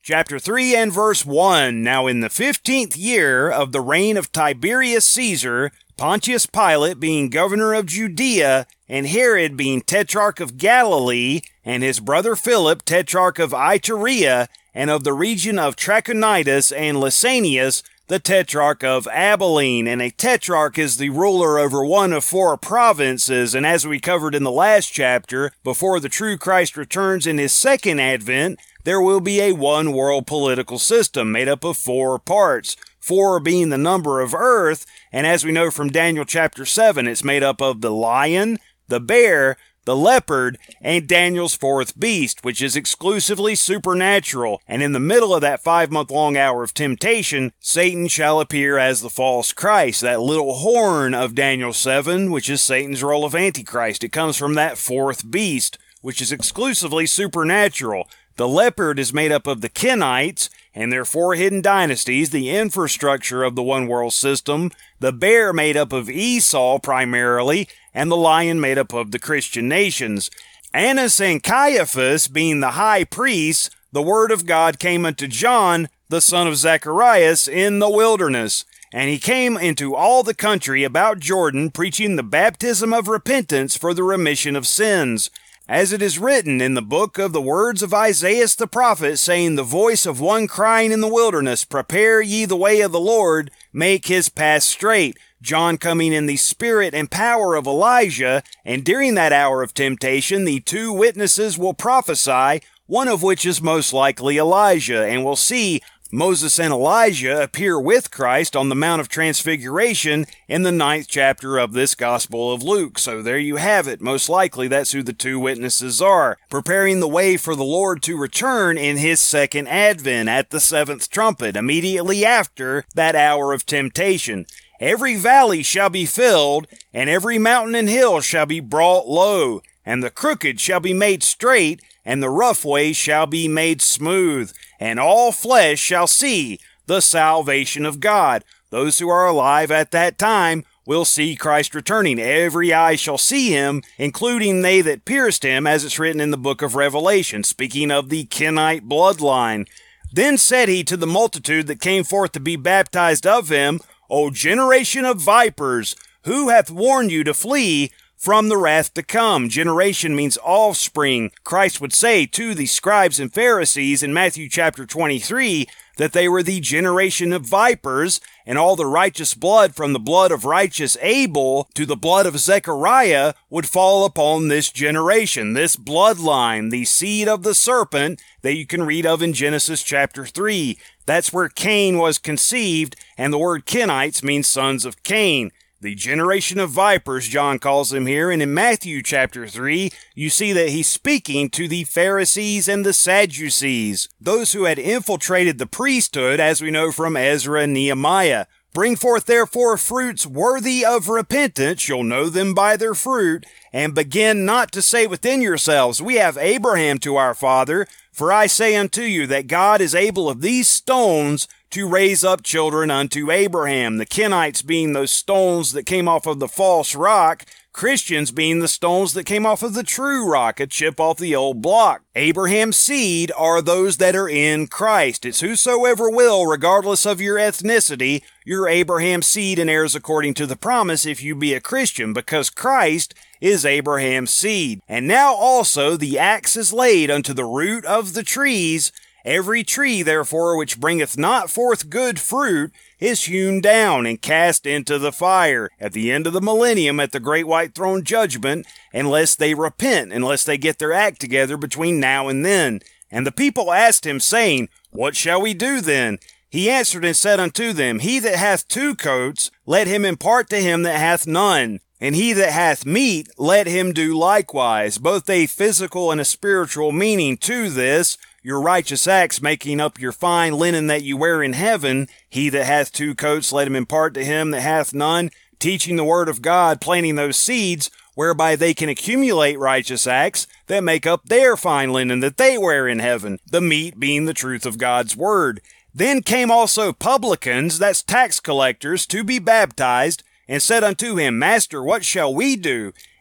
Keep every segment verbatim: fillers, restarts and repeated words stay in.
Chapter three and verse one. Now in the fifteenth year of the reign of Tiberius Caesar, Pontius Pilate being governor of Judea, and Herod being tetrarch of Galilee, and his brother Philip tetrarch of Iturea, and of the region of Trachonitis and Lysanias, the tetrarch of Abilene. And a tetrarch is the ruler over one of four provinces, and as we covered in the last chapter, before the true Christ returns in his second advent, there will be a one-world political system made up of four parts, four being the number of earth, and as we know from Daniel chapter seven, it's made up of the lion, the bear, the leopard, and Daniel's fourth beast, which is exclusively supernatural. And in the middle of that five-month-long hour of temptation, Satan shall appear as the false Christ, that little horn of Daniel seven, which is Satan's role of Antichrist. It comes from that fourth beast, which is exclusively supernatural. The leopard is made up of the Kenites and their four hidden dynasties, the infrastructure of the one-world system, the bear made up of Esau primarily, and the lion made up of the Christian nations. Annas and Caiaphas being the high priests, the word of God came unto John, the son of Zacharias, in the wilderness. And he came into all the country about Jordan, preaching the baptism of repentance for the remission of sins. As it is written in the book of the words of Isaiah the prophet, saying, the voice of one crying in the wilderness, prepare ye the way of the Lord, make his path straight. John coming in the spirit and power of Elijah, and during that hour of temptation, the two witnesses will prophesy, one of which is most likely Elijah, and we'll see Moses and Elijah appear with Christ on the Mount of Transfiguration in the ninth chapter of this Gospel of Luke. So there you have it. Most likely that's who the two witnesses are, preparing the way for the Lord to return in his second advent at the seventh trumpet, immediately after that hour of temptation. Every valley shall be filled, and every mountain and hill shall be brought low, and the crooked shall be made straight, and the rough ways shall be made smooth, and all flesh shall see the salvation of God. Those who are alive at that time will see Christ returning. Every eye shall see him, including they that pierced him, as it's written in the book of Revelation, speaking of the Kenite bloodline. Then said he to the multitude that came forth to be baptized of him, O generation of vipers, who hath warned you to flee from the wrath to come? Generation means offspring. Christ would say to the scribes and Pharisees in Matthew chapter twenty-three that they were the generation of vipers, and all the righteous blood from the blood of righteous Abel to the blood of Zechariah would fall upon this generation, this bloodline, the seed of the serpent that you can read of in Genesis chapter three. That's where Cain was conceived, and the word Kenites means sons of Cain. The generation of vipers, John calls them here, and in Matthew chapter three, you see that he's speaking to the Pharisees and the Sadducees, those who had infiltrated the priesthood, as we know from Ezra and Nehemiah. Bring forth therefore fruits worthy of repentance, you'll know them by their fruit, and begin not to say within yourselves, we have Abraham to our father, for I say unto you that God is able of these stones to raise up children unto Abraham. The Kenites being those stones that came off of the false rock, Christians being the stones that came off of the true rock, a chip off the old block. Abraham's seed are those that are in Christ. It's whosoever will, regardless of your ethnicity, you're Abraham's seed and heirs according to the promise if you be a Christian, because Christ is Abraham's seed. And now also the axe is laid unto the root of the trees. Every tree, therefore, which bringeth not forth good fruit is hewn down and cast into the fire at the end of the millennium at the great white throne judgment, unless they repent, unless they get their act together between now and then. And the people asked him, saying, What shall we do then? He answered and said unto them, He that hath two coats, let him impart to him that hath none. And he that hath meat, let him do likewise. Both a physical and a spiritual meaning to this. Your righteous acts making up your fine linen that you wear in heaven. He that hath two coats, let him impart to him that hath none. Teaching the word of God, planting those seeds, whereby they can accumulate righteous acts that make up their fine linen that they wear in heaven. The meat being the truth of God's word. Then came also publicans, that's tax collectors, to be baptized, and said unto him, Master, what shall we do?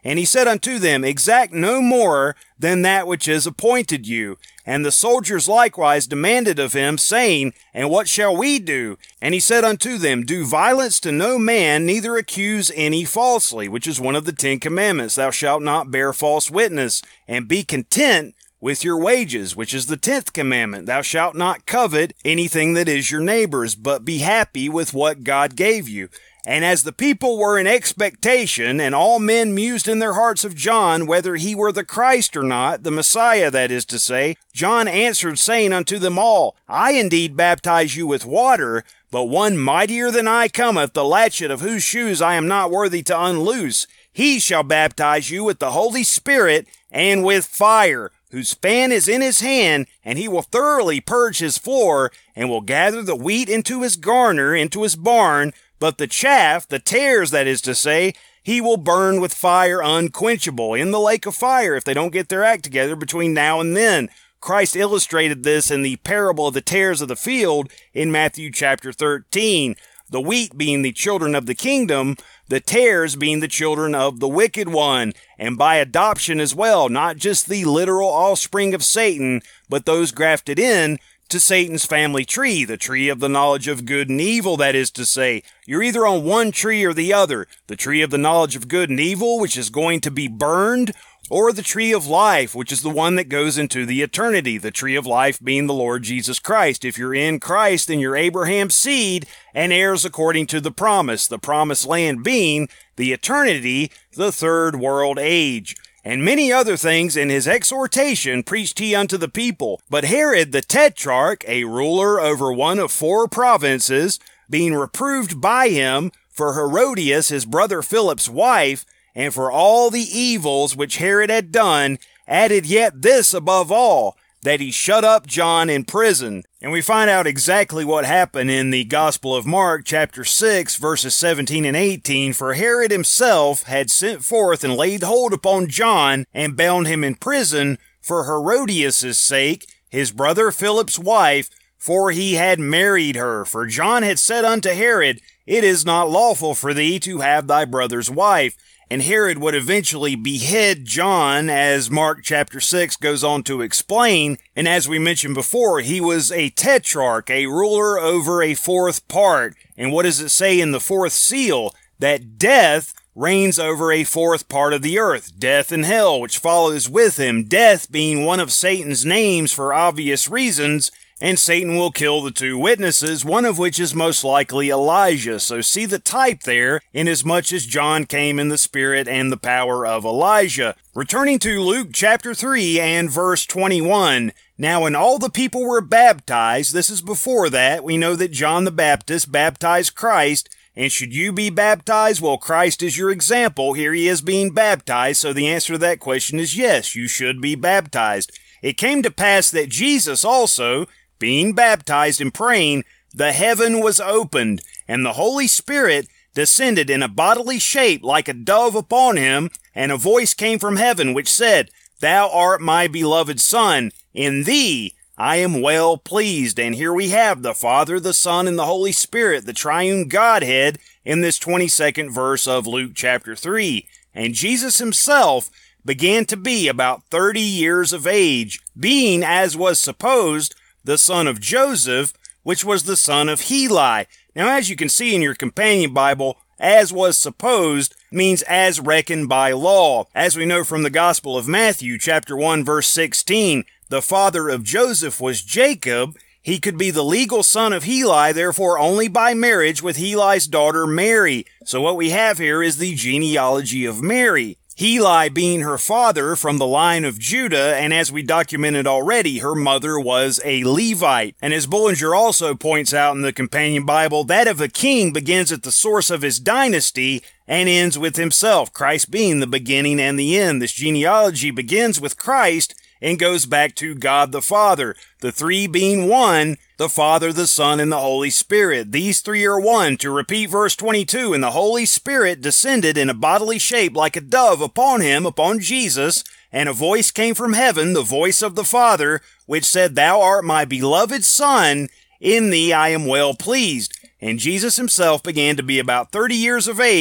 And he said unto them, Exact no more than that which is appointed you. And the soldiers likewise demanded of him, saying, And what shall we do? And he said unto them, Do violence to no man, neither accuse any falsely, which is one of the Ten Commandments. Thou shalt not bear false witness, and be content with your wages, which is the tenth commandment. Thou shalt not covet anything that is your neighbor's, but be happy with what God gave you. And as the people were in expectation, and all men mused in their hearts of John, whether he were the Christ or not, the Messiah, that is to say, John answered, saying unto them all, I indeed baptize you with water, but one mightier than I cometh, the latchet of whose shoes I am not worthy to unloose. He shall baptize you with the Holy Spirit and with fire, whose span is in his hand, and he will thoroughly purge his floor, and will gather the wheat into his garner, into his barn, but the chaff, the tares, that is to say, he will burn with fire unquenchable in the lake of fire if they don't get their act together between now and then. Christ illustrated this in the parable of the tares of the field in Matthew chapter thirteen. The wheat being the children of the kingdom, the tares being the children of the wicked one, and by adoption as well, not just the literal offspring of Satan, but those grafted in to Satan's family tree, the tree of the knowledge of good and evil, that is to say. You're either on one tree or the other, the tree of the knowledge of good and evil, which is going to be burned, or the tree of life, which is the one that goes into the eternity, the tree of life being the Lord Jesus Christ. If you're in Christ, then you're Abraham's seed and heirs according to the promise, the promised land being the eternity, the third world age. And many other things in his exhortation preached he unto the people. But Herod the Tetrarch, a ruler over one of four provinces, being reproved by him for Herodias, his brother Philip's wife, and for all the evils which Herod had done, added yet this above all, that he shut up John in prison. And we find out exactly what happened in the Gospel of Mark, chapter six, verses seventeen and eighteen. For Herod himself had sent forth and laid hold upon John, and bound him in prison for Herodias' sake, his brother Philip's wife, for he had married her. For John had said unto Herod, It is not lawful for thee to have thy brother's wife. And Herod would eventually behead John, as Mark chapter six goes on to explain. And as we mentioned before, he was a tetrarch, a ruler over a fourth part. And what does it say in the fourth seal? That death reigns over a fourth part of the earth. Death and hell, which follows with him. Death being one of Satan's names for obvious reasons. And Satan will kill the two witnesses, one of which is most likely Elijah. So see the type there, inasmuch as John came in the spirit and the power of Elijah. Returning to Luke chapter three and verse twenty-one. Now when all the people were baptized, this is before that, we know that John the Baptist baptized Christ. And should you be baptized? Well, Christ is your example. Here he is being baptized. So the answer to that question is yes, you should be baptized. It came to pass that Jesus also, being baptized and praying, the heaven was opened, and the Holy Spirit descended in a bodily shape like a dove upon him, and a voice came from heaven which said, Thou art my beloved Son, in thee I am well pleased. And here we have the Father, the Son, and the Holy Spirit, the triune Godhead, in this twenty-second verse of Luke chapter three. And Jesus himself began to be about thirty years of age, being, as was supposed, the son of Joseph, which was the son of Heli. Now, as you can see in your companion Bible, as was supposed means as reckoned by law. As we know from the Gospel of Matthew, chapter one, verse sixteen, the father of Joseph was Jacob. He could be the legal son of Heli, therefore only by marriage with Heli's daughter Mary. So what we have here is the genealogy of Mary. Heli being her father from the line of Judah, and as we documented already, her mother was a Levite. And as Bullinger also points out in the Companion Bible, that of a king begins at the source of his dynasty and ends with himself, Christ being the beginning and the end. This genealogy begins with Christ and goes back to God the Father, the three being one, the Father, the Son, and the Holy Spirit. These three are one. To repeat verse twenty-two, and the Holy Spirit descended in a bodily shape like a dove upon him, upon Jesus, and a voice came from heaven, the voice of the Father, which said, Thou art my beloved Son, in thee I am well pleased. And Jesus himself began to be about thirty years of age,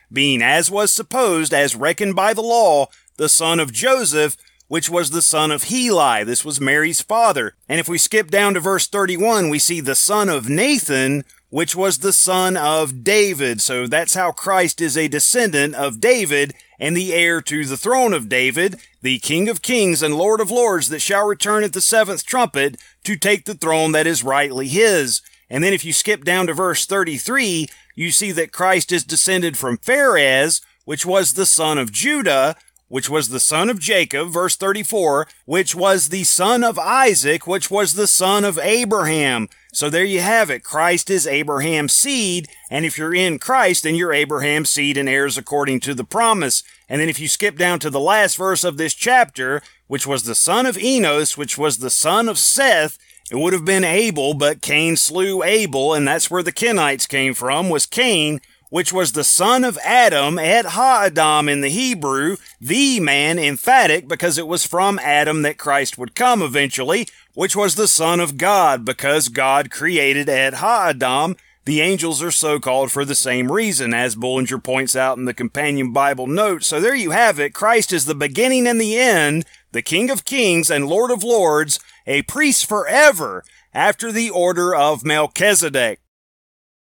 being as was supposed, as reckoned by the law, the son of Joseph, which was the son of Heli. This was Mary's father. And if we skip down to verse thirty-one, we see the son of Nathan, which was the son of David. So that's how Christ is a descendant of David and the heir to the throne of David, the King of kings and Lord of lords that shall return at the seventh trumpet to take the throne that is rightly his. And then if you skip down to verse thirty-three, you see that Christ is descended from Pharez, which was the son of Judah, which was the son of Jacob, verse thirty-four, which was the son of Isaac, which was the son of Abraham. So there you have it. Christ is Abraham's seed, and if you're in Christ, then you're Abraham's seed and heirs according to the promise. And then if you skip down to the last verse of this chapter, which was the son of Enos, which was the son of Seth, it would have been Abel, but Cain slew Abel, and that's where the Kenites came from, was Cain, which was the son of Adam, et ha-Adam in the Hebrew, the man, emphatic, because it was from Adam that Christ would come eventually, which was the son of God, because God created et ha-Adam. The angels are so called for the same reason, as Bullinger points out in the Companion Bible note. So there you have it. Christ is the beginning and the end, the King of kings and Lord of lords, a priest forever, after the order of Melchizedek.